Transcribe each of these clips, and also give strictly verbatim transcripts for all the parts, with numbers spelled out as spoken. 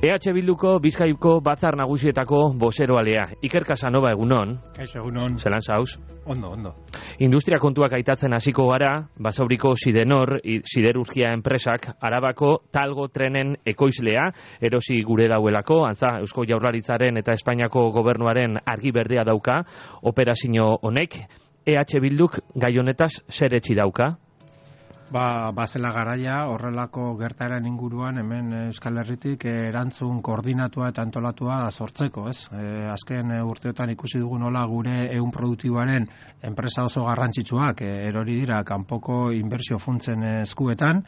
E H Bilduko Bizkaiko batzar nagusietako bozeroalea. Iker Casanova, egunon. Kaixo, egunon. Zelan zauz? Ondo, ondo. Industria kontuak aitatzen hasiko gara, Basauriko Sidenor, siderurgia enpresak, Arabako Talgo trenen ekoizlea, erosi gure dauelako, antza, Eusko Jaurlaritzaren eta Espainiako gobernuaren argi berdea dauka, operazio honek, E H Bilduk gai honetaz zer etxi dauka? Ba, bazela garaia, horrelako gertaeren inguruan, hemen Euskal Herritik erantzun koordinatua eta antolatua sortzeko, ez? E, azken urteotan ikusi dugu nola gure ehun produktiboaren enpresa oso garrantzitsuak e, erori dira kanpoko inbertsio funtsen eskuetan.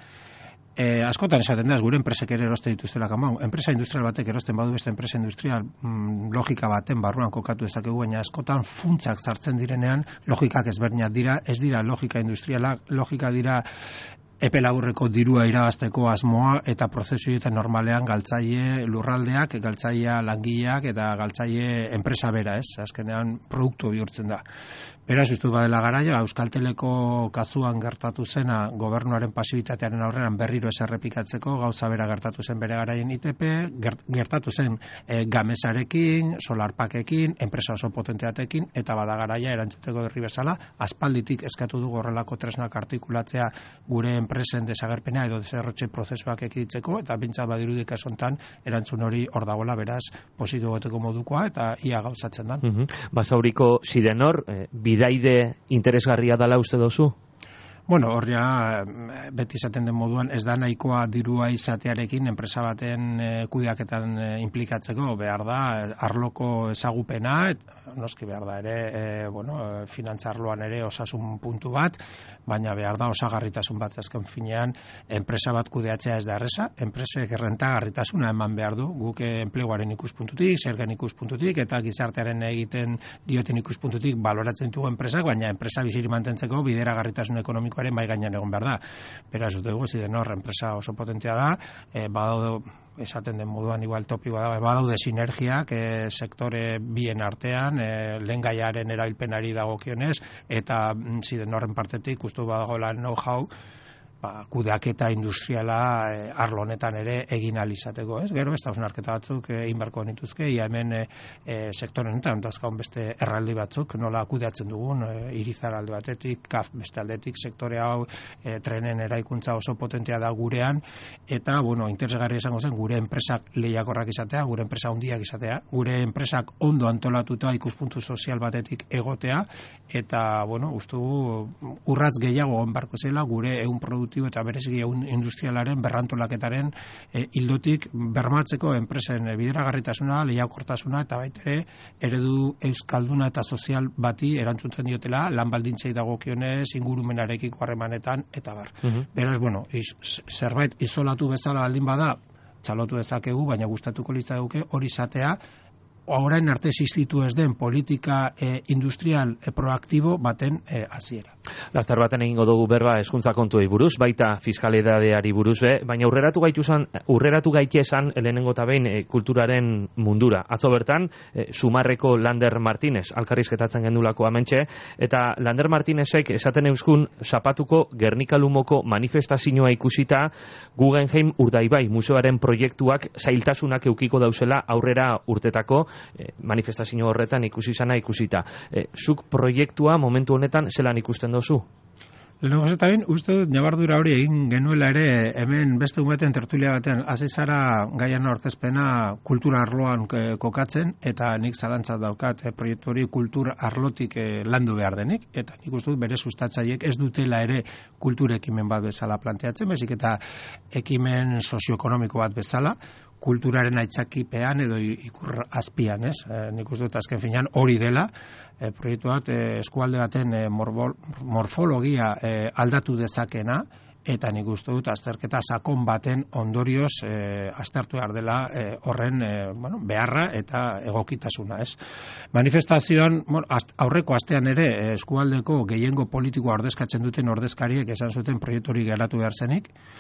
E, askotan esaten da, gure enpresek ere eroste dituztela kanpoan. Enpresa industrial batek erosten badu beste enpresa industrial mm, logika baten barruan kokatu dezakegu, baina askotan funtsak sartzen direnean logikak ezberdinak dira, ez dira logika industrialak, logika dira epe laburreko dirua irabazteko asmoa eta prozesuetan normalean galtzaile lurraldeak, galtzailea langileak eta galtzaile enpresa bera, ez? Azkenean produktu bihurtzen da. Beraz, uste badela garaia, Euskalteleko kasuan gertatu zena gobernuaren pasibitatearen aurrean berriro ez errepikatzeko, gauza bera gertatu zen bere garaien I T P, gertatu zen e, Gamesarekin, Solarpakekin, enpresa oso potenteatekin, eta bada garaia erantzuteko herri bezala, aspalditik eskatu dugu horrelako tresnak artikulatzea gure enpresen desagerpena edo deserrotxe prozesuak ekiditzeko, eta bintza badirudik esontan erantzun hori hor dagoela, beraz, positibo goteko modukoa, eta ia gauzatzen da. Uh-huh. Basauriko Sidenor, eh, bidaide interesgarria dela uste dozu? Bueno, hor ja, beti izaten den moduan, ez da nahikoa dirua izatearekin enpresa baten e, kudeaketan e, implikatzeko, behar da, arloko ezagupena, et, noski behar da ere, e, bueno, finantza arloan ere osasun puntu bat, baina behar da osagarritasun bat azken finean, enpresa bat kudeatzea ez da erreza, enpresek errentagarritasuna eman behar du, guk enpleguaren ikuspuntutik, zergen ikuspuntutik, eta gizartearen egiten dioten ikuspuntutik baloratzen dugu enpresak, baina enpresa biziri mantentzeko bideragarritasun ekonomiko ere mai gainean egon behar da. Beraz, dut dugu, Sidenor, enpresa oso potentea da, e, badaude, esaten den moduan igual topikoa da, badaude sinergiak e, sektore bien artean, e, lehen gaiaren erabilpenari dagokionez, eta Sidenorren partetik ustu badagoela know-how, ba, kudeaketa industriala e, arlo honetan ere egin ahal izateko, ez? Gero, ez da hausnarketa batzuk egin beharko nituzke, ia hemen e, e, sektore honetan, dazkaun beste erraldi batzuk, nola kudeatzen dugun, e, Irizar alde batetik, K A F beste aldetik, sektore hau e, trenen eraikuntza oso potentea da gurean, eta, bueno, interesgarria izango zen, gure enpresak lehiakorrak izatea, gure enpresa handiak izatea, gure enpresak ondo antolatuta ikuspuntu sozial batetik egotea, eta, bueno, uste dugu urratz gehiago on barko zela gure ehun produktu eta bereziki ehun industrialaren berrantolaketaren e, ildotik bermatzeko enpresen bideragarritasuna, lehiakortasuna eta baita ere eredu euskalduna eta sozial bati erantzuten diotela lan baldintzei dagokionez, ingurumenarekiko harremanetan eta bar. Uh-huh. Beraz, bueno, iz, zerbait isolatu bezala baldin bada, txalotu dezakegu, baina gustatuko litzaiguke hori izatea orain arte existitu ez den politika e, industrial e, proaktibo baten e, hasiera. Laster baten egingo dugu berba hezkuntza kontuei buruz, baita fiskalidadeari buruz be, baina urreratu gaitu zan, urreratu gaite esan lehenengo eta behin e, kulturaren mundura. Atzo bertan, e, Sumarreko Lander Martinez, alkarrizketatzen gendulako amentxe, eta Lander Martinezek esaten euskun zapatuko Gernika-Lumoko manifestazioa ikusita Guggenheim Urdaibai museoaren proiektuak zailtasunak eukiko dauzela aurrera urtetako E, manifestazio horretan ikusi izana ikusita. E, zuk proiektua momentu honetan zelan ikusten dozu? Lehenengo eta bain, uste dut nabardura hori egin genuela ere hemen beste umeten tertulia batean hasi zara gaian aurkezpena kultura arloan e, kokatzen, eta nik zalantzat daukat e, proiektu hori kultur arlotik e, landu behar denik, eta nik uste dut bere sustatzaiek ez dutela ere kultur ekimen bat bezala planteatzen, bezik eta ekimen sozioekonomiko bat bezala, kulturaren aitzakipean edo ikur azpian, ez? E, nik uste dut azken finean hori dela, e, proiektu bat e, eskualde baten e, morbol, morfologia e, aldatu dezakena, eta nik uste dut azterketa sakon baten ondorioz e, aztertu behar dela e, horren e, bueno, beharra eta egokitasuna, ez? Manifestazioan, bueno, azt, aurreko astean ere eskualdeko gehiengo politikoa ordezkatzen duten ordezkariek esan zuten proiektu hori geratu behar zenik,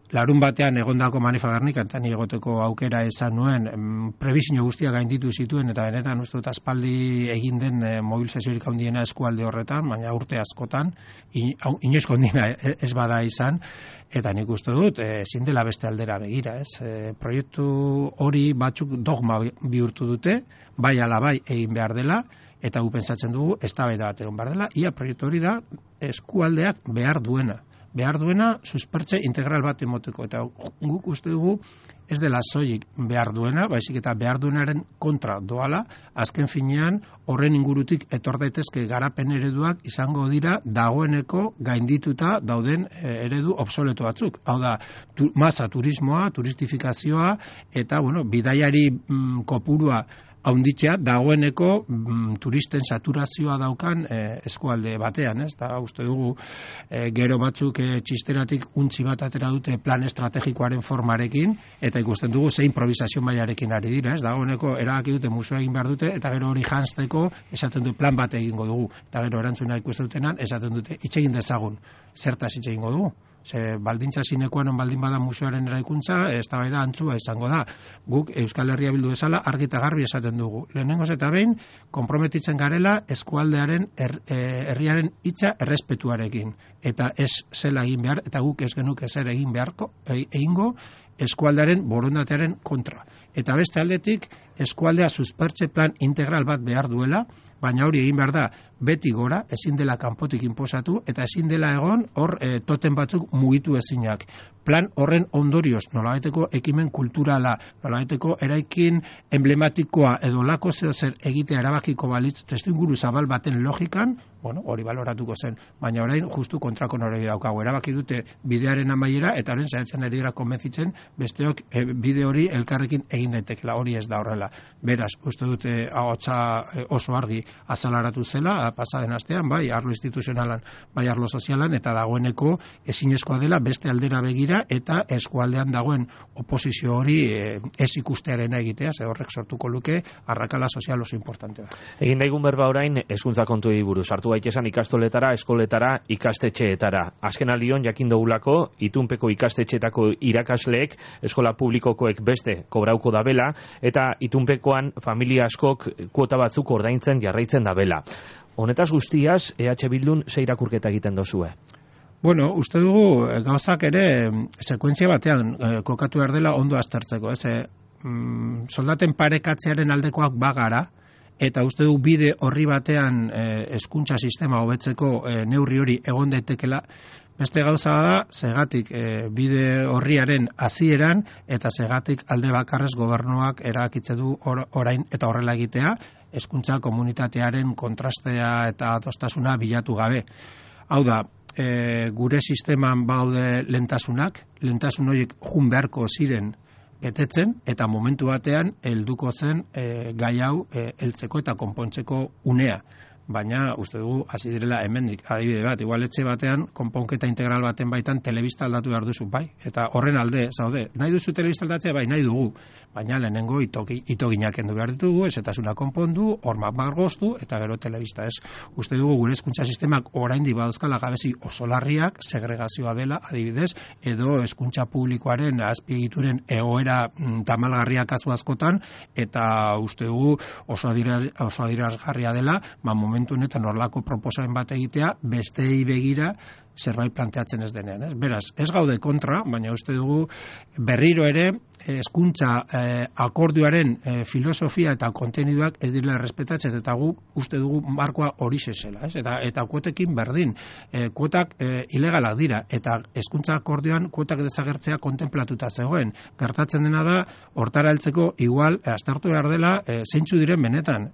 larun batean egondako Manifa Gernikan, eta ni egoteko aukera izan nuen, prebizio guztiak gainditu zituen, eta benetan uste dut aspaldi egin den e, mobilizaziorik handiena eskualde horretan, baina urte askotan, inoizko handiena ez bada izan, eta nik uste dut, ezin dela beste aldera begira, ez? E, proiektu hori batzuk dogma bihurtu dute, bai ala bai egin behar dela, eta gu pentsatzen dugu, eztabaida bat egon behar dela, ia proiektu hori da eskualdeak behar duena. Behar duena suspertze integral bat emoteko, eta guk uste dugu ez dela soilik behar duena, baizik eta behar duenaren kontra doala, azken finean horren ingurutik etor daitezke garapen ereduak izango dira dagoeneko gaindituta dauden eredu obsoleto batzuk. Hau da, tu, masa turismoa, turistifikazioa, eta bueno, bidaiari mm, kopurua haunditzea dagoeneko mm, turisten saturazioa daukan eh, eskualde batean, ez? Da, uste dugu eh, gero batzuk eh, txisteratik untzi bat atera dute plan estrategikoaren formarekin, eta ikusten dugu ze improvisazio mailarekin ari dira, ez? Dagoeneko erabaki dute museo egin behar dute, eta gero hori janzteko esaten dute plan bat egingo dugu, eta gero erantzuna ikusten dutenan esaten dute hitz egin dezagun, zertaz hitz egingo dugu. Ze baldintza zinekoan baldin bada museoaren eraikuntza, eztabaida antzua izango da. Guk Euskal Herria Bildu bezala argi eta garbi esaten dugu. Lehenengoz eta behin, konprometitzen garela eskualdearen er, herriaren hitza errespetuarekin. Eta ez zela egin behar, eta guk ez genuke zer egin beharko, egingo eskualdearen borondatearen kontra. Eta beste aldetik, eskualdea suspertze plan integral bat behar duela, baina hori egin behar da beti gora, ezin dela kanpotik inposatu, eta ezin dela egon hor e, toten batzuk mugitu ezinak. Plan horren ondorioz, nolabaiteko ekimen kulturala, nolabaiteko eraikin emblematikoa edo lako zeo zer egitea erabakiko balitz testuinguru zabal baten logikan, bueno, hori baloratuko zen, baina orain justu kontrako noregi daukagu. Erabaki dute bidearen amaiera, eta horren saiatzen ari dira konbentzitzen besteok e, bide hori elkarrekin egin daitekela, hori ez da horrela. Beraz, uste dute ahotsa oso argi azalaratu zela, pasaden astean, bai arlo instituzionalan, bai arlo sozialan, eta dagoeneko ezinezkoa dela beste aldera begira, eta eskualdean dagoen oposizio hori e, ez ikustearena egitea, ze horrek sortuko luke arrakala sozial oso importante da. Egin daigun berba orain hezkuntza kontuei buruz, hartu gaitesan ikastoletara, eskoletara, ikastetxeetara. Azken aldion jakin dugulako, itunpeko ikastetxeetako irakasleek, eskola publikokoek beste kobrauko dabela, eta itunpekoan familia askok kuota batzuk ordaintzen jarraitzen dabela. Honetaz guztiaz, E H Bildun ze irakurketa egiten dozue? Bueno, uste dugu gauzak ere sekuentzia batean eh, kokatu behar dela ondo aztertzeko, ez? Eh, mm, soldaten parekatzearen aldekoak bagara, eta uste dugu bide horri batean hezkuntza eh, sistema hobetzeko eh, neurri hori egon daitekela. Beste gauza da, segatik e, bide horriaren hasieran eta segatik alde bakarrez gobernuak erabakitze du or, orain eta horrela egitea, hezkuntza komunitatearen kontrastea eta adostasuna bilatu gabe. Hau da, e, gure sisteman baude lentasunak, lentasun horiek jun beharko ziren betetzen, eta momentu batean helduko zen e, gai hau e, heltzeko eta konpontzeko unea. Baina uste dugu hasi direla hemendik, adibide bat, igual etxe batean konponketa integral baten baitan telebista aldatu behar duzu, bai, eta horren alde zaude, nahi duzu telebista aldatzea, bai, nahi dugu, baina lehenengo itogi, itoginak endu behar ditugu, ezetasuna konpondu, hormak margoztu, eta gero telebista ez. Uste dugu gure hezkuntza sistemak oraindik badauzkala gabezi oso larriak, segregazioa dela, adibidez, edo hezkuntza publikoaren azpiegituren egoera mm, tamalgarria kasu askotan, eta uste dugu oso adirazgarria dela, ba, momentu honetan horlako proposamen bat egitea besteei begira zerbait planteatzen ez denean. Ez? Beraz, ez gaude kontra, baina uste dugu berriro ere hezkuntza eh, akordioaren eh, filosofia eta konteniduak ez direla errespetatzen, eta gu uste dugu markoa hori zela. Ez? Eta, eta kuotekin berdin. Eh, kuotak eh, ilegalak dira, eta hezkuntza akordioan kuotak desagertzea kontemplatuta zegoen. Gertatzen dena da, hortara heltzeko igual, eh, aztertu behar dela, eh, zeintzu diren benetan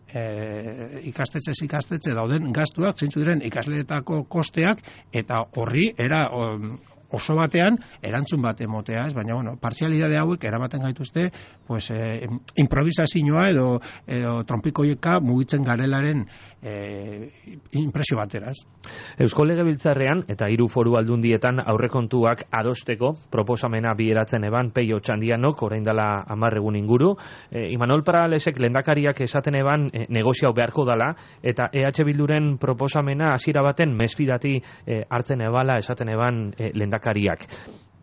eh, ikastetxe ikastetxe dauden gastuak, zeintzu diren ikasleetako kosteak, eta horri era oso batean erantzun bat emotea, ez? Baina bueno, parzialidade hauek eramaten gaituzte, pues eh, improvisazioa edo edo trompikoieka mugitzen garelaren eh, impresio batera, ez? Eusko Legebiltzarrean eta hiru foru aldundietan aurrekontuak adosteko proposamena bideratzen eban Peio Txandianok orain dela hamar egun inguru. E, Imanol Paralesek lehendakariak esaten eban e, negoziau beharko dala, eta E H Bilduren proposamena hasiera baten mesfidati e, hartzen ebala esaten eban e, lehendakariak.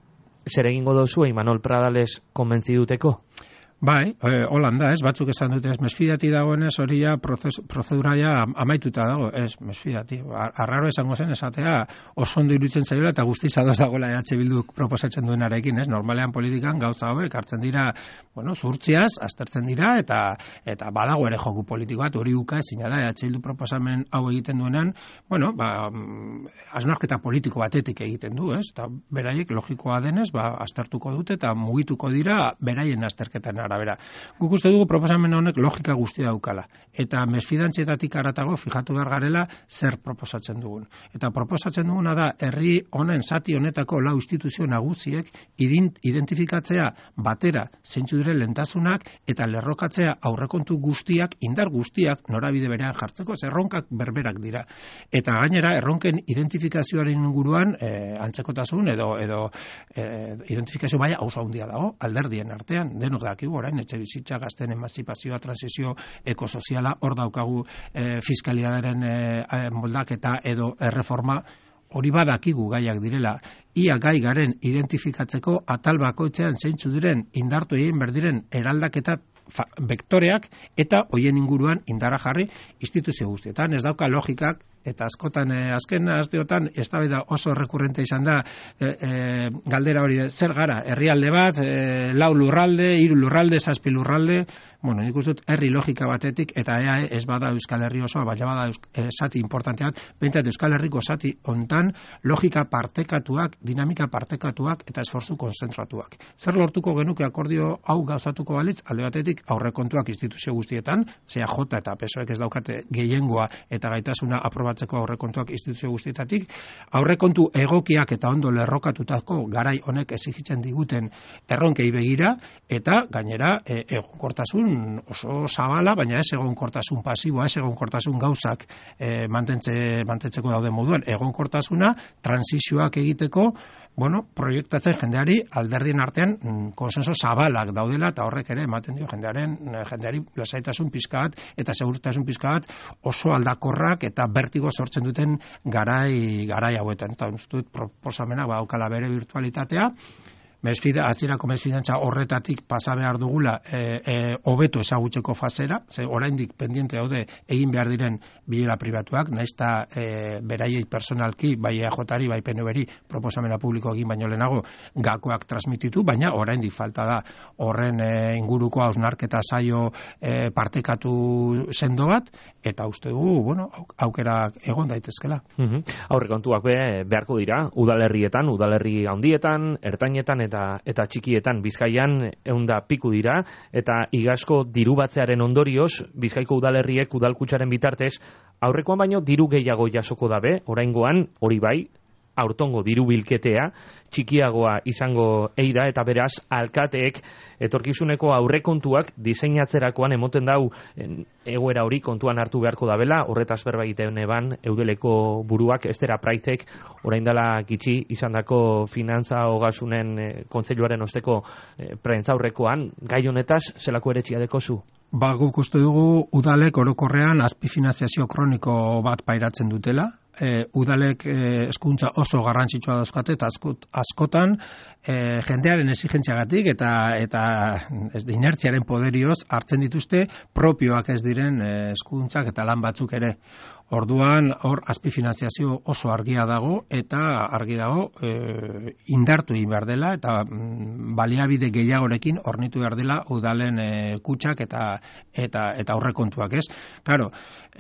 zer egingo dozu Imanol Pradales konbentzi duteko? Bai, e, holanda, ez, batzuk esan dute, ez, mesfidati dagoenez, hori ja prozedura ja amaituta dago, ez, mesfidati. Arraro esango zen, esatea, oso ondo iruditzen zaiola eta guztiz ados dagoela E H Bilduk proposatzen duenarekin, ez, normalean politikan gauza hauek hartzen dira, bueno, zuhurtziaz, aztertzen dira, eta eta badago ere joku politiko bat, hori uka ezina da, E H Bildu proposamen hau egiten duenan, bueno, ba, hausnarketa politiko batetik egiten du, ez, eta beraiek logikoa denez, ba, aztertuko dute, eta mugituko dira beraien azterketan arabera. Guk uste dugu proposamen honek logika guztia daukala. Eta mesfidantzietatik aratago fijatu behar garela zer proposatzen dugun. Eta proposatzen duguna da herri honen zati honetako lau instituzio nagusiek identifikatzea batera zeintzu diren lehentasunak eta lerrokatzea aurrekontu guztiak, indar guztiak norabide berean jartzeko, erronkak berberak dira. Eta gainera erronken identifikazioaren inguruan eh, antzekotasun edo edo eh, identifikazio baia oso handia dago alderdien artean, denok dakigu orain etxe bizitza, gazten emantzipazioa, transizio ekosoziala, hor daukagu e, fiskalidadaren e, moldaketa edo erreforma, hori badakigu gaiak direla. Ia gai garen identifikatzeko atal bakoitzean zeintzu diren indartu egin berdiren eraldaketa vektoreak eta hoien inguruan indarra jarri instituzio guztietan. Ez dauka logikak eta askotan eh, azken asteotan eztabaida oso rekurrente izan da eh, eh, galdera hori zer gara, herrialde bat, eh, lau lurralde, hiru lurralde, zazpi lurralde, bueno, nik uste dut herri logika batetik eta ea ez bada Euskal Herri osoa, baina bada eh, zati importante bat, behintzat Euskal Herriko zati hontan logika partekatuak, dinamika partekatuak eta esfortzu konzentratuak. Zer lortuko genuke akordio hau gauzatuko balitz, alde batetik aurrekontuak instituzio guztietan, zea J eta P S O ek ez daukate gehiengoa eta gaitasuna aprobatzeko aurrekontuak instituzio guztietatik, aurrekontu egokiak eta ondo lerrokatutako garai honek exigitzen diguten erronkei begira, eta gainera e, egonkortasun oso zabala, baina ez egonkortasun pasiboa, ez egonkortasun gauzak e, mantentze, mantentzeko dauden moduan, egonkortasuna, transizioak egiteko, bueno, proiektatzen jendeari alderdien artean mm, konsenso zabalak daudela eta horrek ere ematen dio jendearen jendeari lasaitasun pizka bat eta segurtasun pizka bat oso aldakorrak eta bertigo sortzen duten garai garai hauetan. Eta uste dut proposamena ba aukala bere virtualitatea. Mesfida, azirako mesfidantza horretatik pasa behar dugula hobeto e, e, ezagutzeko fasera, ze oraindik pendiente daude egin behar diren bilera pribatuak, naizta e, beraiei personalki, bai E J ari, bai P N V-ri proposamena publiko egin baino lehenago gakoak transmititu, baina oraindik falta da horren e, inguruko hausnarketa saio e, partekatu sendo bat, eta uste dugu, bueno, aukerak egon daitezkela. Mm-hmm. Aurrekontuak be, beharko dira, udalerrietan, udalerri handietan, ertainetan, eta eta txikietan Bizkaian ehunda piku dira eta igazko diru batzearen ondorioz Bizkaiko udalerriek udalkutxaren bitartez aurrekoan baino diru gehiago jasoko dabe, oraingoan hori bai aurtongo diru bilketea txikiagoa izango eida eta beraz alkateek etorkizuneko aurrekontuak diseinatzerakoan emoten dau egoera hori kontuan hartu beharko dabela, horretaz berba egiten eban eudeleko buruak Estera Praizek orain dela gitxi izandako finantza ogasunen e, kontseiluaren osteko e, prentzaurrekoan gai honetaz zelako eretxia dekozu? Ba, guk uste dugu udalek orokorrean azpifinanziazio kroniko bat pairatzen dutela. E, udalek e, hezkuntza oso garrantzitsua dauzkate eta askot, askotan e, jendearen exigentziagatik eta eta ez inertziaren poderioz hartzen dituzte propioak ez diren hezkuntzak eta lan batzuk ere. Orduan hor azpifinanziazio oso argia dago eta argi dago e, indartu egin behar dela eta mm, baliabide gehiagorekin hornitu behar dela udalen e, kutxak eta eta eta aurrekontuak, ez? Claro,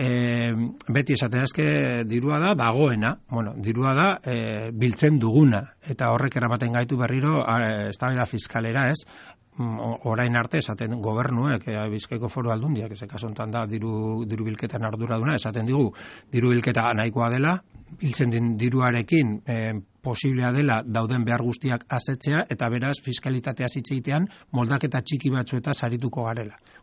e, beti esaten eske dirua da dagoena, bueno, dirua da e, biltzen duguna eta horrek eramaten gaitu berriro eztabaida fiskalera, ez? Orain arte esaten gobernuek, e, Bizkaiko Foru Aldundiak, ez kasu honetan da diru, diru bilketan arduraduna, esaten digu diru bilketa nahikoa dela, biltzen den diruarekin e, posiblea dela dauden behar guztiak asetzea eta beraz fiskalitatea zitzeitean moldaketa txiki batzueta sarituko garela.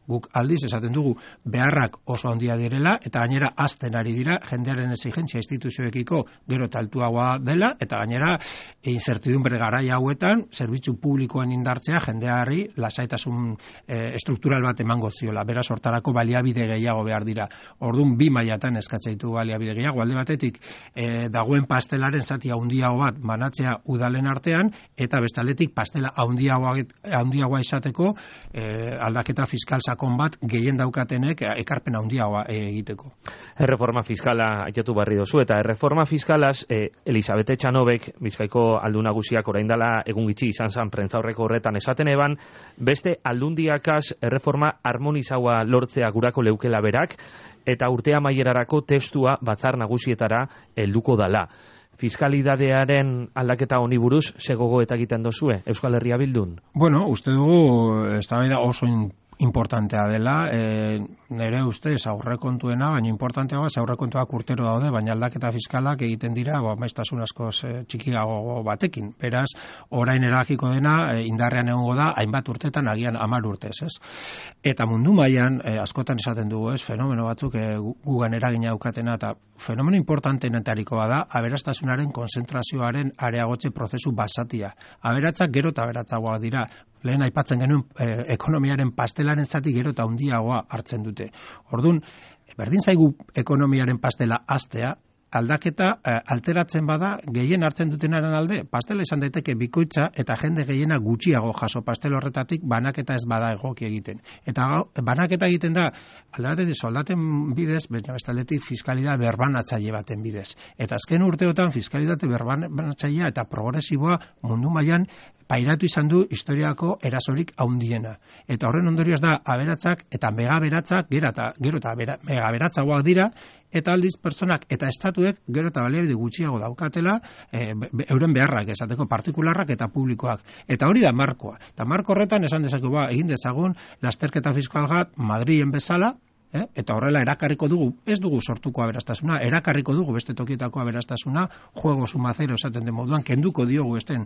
Guk aldiz esaten dugu beharrak oso handia direla eta gainera azten ari dira jendearen exigentzia instituzioekiko gero eta altuagoa dela eta gainera incertidumbre garai hauetan zerbitzu publikoen indartzea jendeari lasaitasun e, estruktural bat emango ziola. Beraz hortarako baliabide gehiago behar dira. Orduan bi mailatan eskatzen ditu baliabide gehiago. Alde batetik e, dagoen pastelaren zati handiago bat banatzea udalen artean eta beste aldetik pastela handiagoa handiagoa izateko e, aldaketa fiskal sakon bat gehien daukatenek ekarpen handiagoa egiteko. Erreforma fiskala aipatu barri dozu eta erreforma fiskalaz eh, Elisabete Txanobek Bizkaiko aldun nagusiak orain dela egun gitxi izan zan prentzaurreko horretan esaten eban beste aldundiakaz erreforma harmonizaua lortzea gurako leukela berak eta urte amaierarako testua batzar nagusietara helduko dala. Fiskalidadearen aldaketa honi buruz segogo eta egiten dozue Euskal Herria Bildun? Bueno, uste dugu eztabaida oso importantea dela, e, nire ustez aurrekontuena, baina importanteagoa aurrekontuak urtero daude, baina aldaketa fiskalak egiten dira ba, maiztasun askoz e, txikiago batekin. Beraz, orain eragiko dena e, indarrean egongo da hainbat urtetan agian hamar urtez, ez? Eta mundu mailan e, askotan esaten dugu, ez, fenomeno batzuk e, gugan eragina daukatena eta fenomeno importanteenetariko bada aberastasunaren konzentrazioaren areagotze prozesu basatia. Aberatzak gero eta aberatzagoak dira. Lehen aipatzen genuen eh, ekonomiaren pastelaren zati gero eta handiagoa hartzen dute. Orduan, berdin zaigu ekonomiaren pastela hastea, aldaketa eh, alteratzen bada gehien hartzen dutenaren alde, pastela izan daiteke bikoitza eta jende gehiena gutxiago jaso pastel horretatik banaketa ez bada egoki egiten. Eta banaketa egiten da aldatetik soldaten bidez, baina bestaldetik fiskalidade berbanatzaile baten bidez. Eta azken urteotan fiskalidade berbanatzailea eta progresiboa mundu mailan pairatu izan du historiako erasorik handiena. Eta horren ondorioz da aberatzak eta megaberatzak gero eta gero eta megaberatzagoak dira eta aldiz pertsonak eta estatuek gero eta baliabide gutxiago daukatela e, be, euren beharrak esateko partikularrak eta publikoak. Eta hori da markoa. Eta marko horretan esan dezakegu ba, egin dezagun lasterketa fiskal bat Madrilen bezala, Eh? Eta horrela erakarriko dugu, ez dugu sortuko aberastasuna, erakarriko dugu beste tokietako aberastasuna, juego suma zero esaten den moduan, kenduko diogu esten,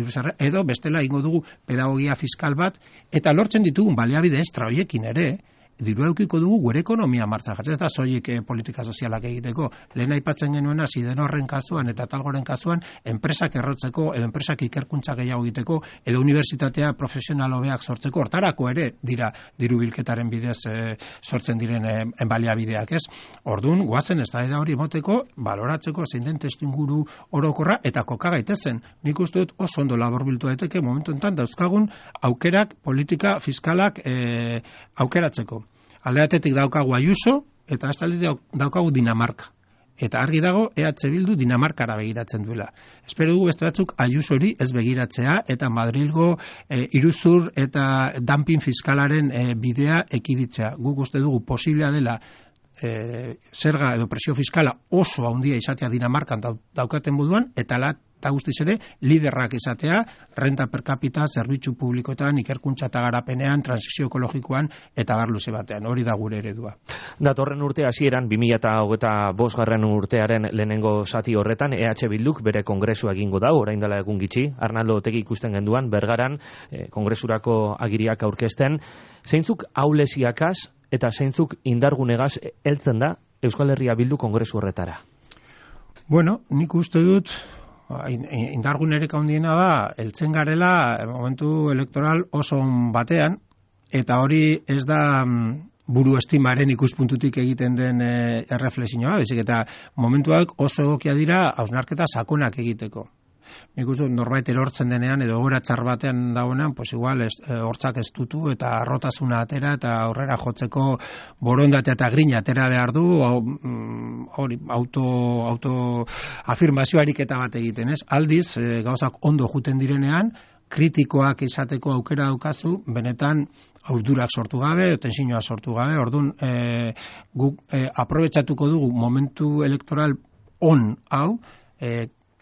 edo bestela ingo dugu pedagogia fiskal bat, eta lortzen ditugun baliabide estra horiekin ere, diru eukiko dugu gure ekonomia martza jartzen, ez da soilik eh, politika sozialak egiteko. Lehen aipatzen genuena Sidenorren kasuan eta Talgoren kasuan enpresak errotzeko edo enpresak ikerkuntza gehiago egiteko edo unibertsitatea profesional hobeak sortzeko hortarako ere dira diru bilketaren bidez eh, sortzen diren eh, baliabideak, ez? Ordun goazen eztabaida hori emoteko, baloratzeko zein den testuinguru orokorra eta koka gaitezen. Nik uste dut oso ondo laburbildu daiteke momentu honetan dauzkagun aukerak politika fiskalak eh, aukeratzeko. Alde batetik daukagu Ayuso eta bestaldetik daukagu Dinamarka. Eta argi dago E H Bildu Dinamarkara begiratzen duela. Espero dugu beste batzuk Ayusori ez begiratzea eta Madrilgo e, iruzur eta dumping fiskalaren e, bidea ekiditzea. Guk uste dugu posiblea dela e, zerga edo presio fiskala oso handia izatea Dinamarkan daukaten moduan eta la eta guztiz ere, liderrak izatea, renta per capita, zerbitzu publikoetan, ikerkuntza eta garapenean, transizio ekologikoan, eta bar luze batean. Hori da gure eredua. Datorren urte hasieran, bi mila hogeita bosgarren urtearen lehenengo zati horretan, E H Bilduk bere kongresua egingo dau, orain dela egun gitxi, Arnaldo Otegi ikusten genduan, Bergaran, eh, kongresurako agiriak aurkezten, zeintzuk aulesiakaz eta zeintzuk indargunegaz heltzen da Euskal Herria Bildu kongresu horretara? Bueno, nik uste dut, indargunerek handiena da, heltzen garela momentu elektoral oso batean, eta hori ez da buru estimaren ikuspuntutik egiten den e, erreflexioa, bezik eta momentuak oso egokia dira hausnarketa sakonak egiteko. Nik uste norbait erortzen denean edo egoera txar batean dagoenean, pues igual ez, e, hortzak estutu eta arrotasuna atera eta aurrera jotzeko borondatea eta grina atera behar du, hori auto, auto afirmazio ariketa bat egiten, ez? Aldiz, e, gauzak ondo juten direnean, kritikoak izateko aukera daukazu, benetan haurdurak sortu gabe, tensioa sortu gabe, orduan e, guk e, aprobetxatuko dugu momentu elektoral on hau, e,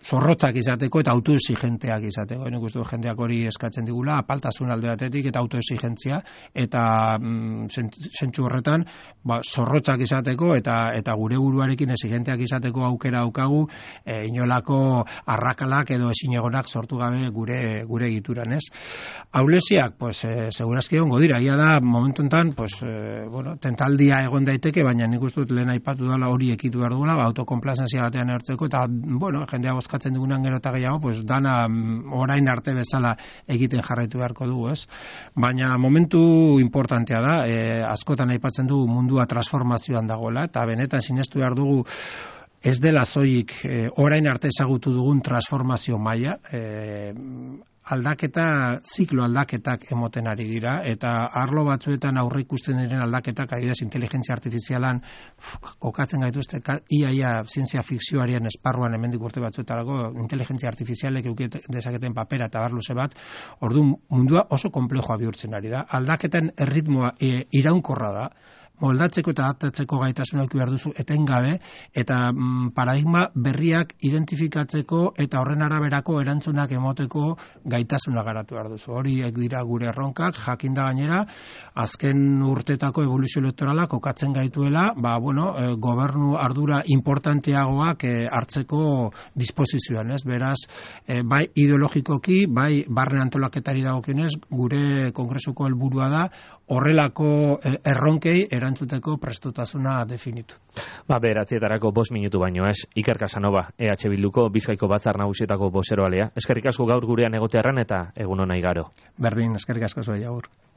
zorrotzak izateko eta autoexigenteak izateko. Nik uste dut jendeak hori eskatzen digula, apaltasun alde batetik eta autoexigentzia, eta mm, zentzu horretan, ba, zorrotzak izateko eta eta gure buruarekin exigenteak izateko aukera daukagu, e, inolako arrakalak edo ezinegonak sortu gabe gure gure egituran, ez? Aulesiak, pues, e, segurazki egongo dira, ia da, momentu enten, pues, e, bueno, tentaldia egon daiteke, baina nik uste dut lehen aipatu dela hori ekitu behar dugula, ba, autokonplazenzia batean hartzeko, eta, bueno, jendea bozkatzen dugunan gero eta gehiago, pues, dana orain arte bezala egiten jarraitu beharko dugu, ez? Baina momentu importantea da, e, askotan aipatzen du mundua transformazioan dagoela, eta benetan sinestu behar dugu ez dela soilik e, orain arte ezagutu dugun transformazio maila, e, aldaketa, ziklo aldaketak emoten ari dira, eta arlo batzuetan aurre ikusten diren aldaketak, adibidez, inteligentzia artifizialan kokatzen gaituzte, ia ia zientzia fikzioaren esparruan hemendik urte batzuetarako inteligentzia artifizialek eukiet dezaketen papera eta barluze bat, orduan mundua oso konplejoa bihurtzen ari da. Aldaketen erritmoa e, iraunkorra da, moldatzeko eta adaptatzeko gaitasuna eduki behar duzu etengabe, eta mm, paradigma berriak identifikatzeko eta horren araberako erantzunak emoteko gaitasuna garatu behar duzu. Horiek dira gure erronkak, jakinda gainera, azken urtetako evoluzio elektorala kokatzen gaituela, ba, bueno, e, gobernu ardura importanteagoak e, hartzeko disposizioan, ez? Beraz, e, bai ideologikoki, bai barne antolaketari dagokionez, gure kongresuko helburua da horrelako e, erronkei erantzuteko prestutasuna definitu. Ba, beratzietarako bost minutu baino ez, Iker Casanova, E H Bilduko Bizkaiko Batzar Nagusietako bozeroalea. Eskerrik asko gaur gurean egotearran eta egun ona igaro. Berdin, eskerrik asko zuei agur.